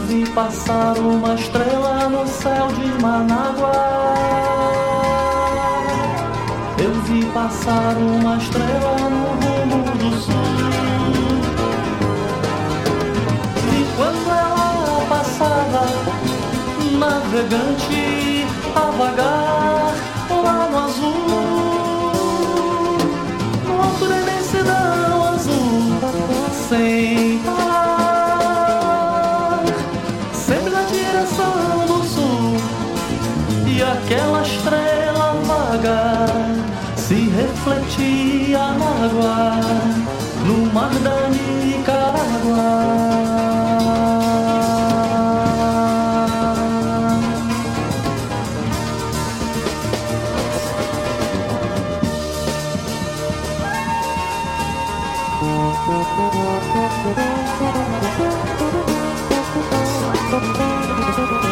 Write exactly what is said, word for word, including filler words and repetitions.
vi passar uma estrela no céu de Manágua. Eu vi passar uma estrela no rumo do sul. E quando ela passava, navegante a vagar lá no azul, no alto da imensidão azul, sem parar, sempre na direção do sul. E aquela estrela vaga se refletia na água, no mar da Nicarágua. Thank you.